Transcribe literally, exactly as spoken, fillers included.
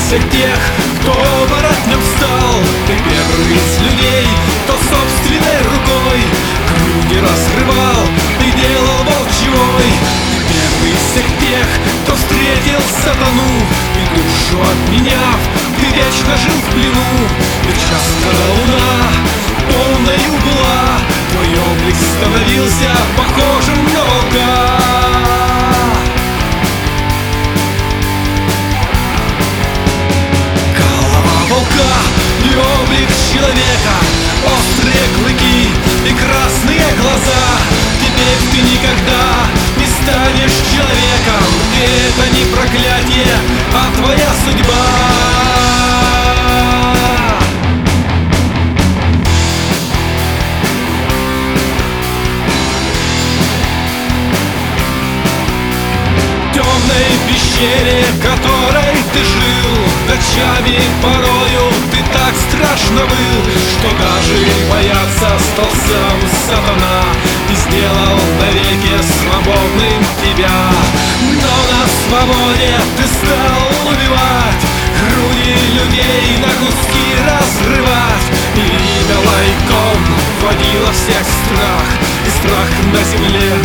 всех тех, кто воротнем встал. Ты первый из людей, кто собственной рукой круги раскрывал, ты делал волчьей. Ты первый из всех тех, кто встретил сатану, и душу отменяв, ты вечно жил в плену. И часто луна полною была, твой облик становился похожим на волка. И облик человека, острые клыки и красные глаза. Теперь ты никогда не станешь человеком, и это не проклятие, а твоя судьба. В темной пещере, в которой ты жил, ночами порою ты так страшно был, что даже бояться стал сам сатана, и сделал навеки свободным тебя. Но на свободе ты стал убивать, груди людей на куски разрывать, и вида лайком вводила всех страх, и страх на земле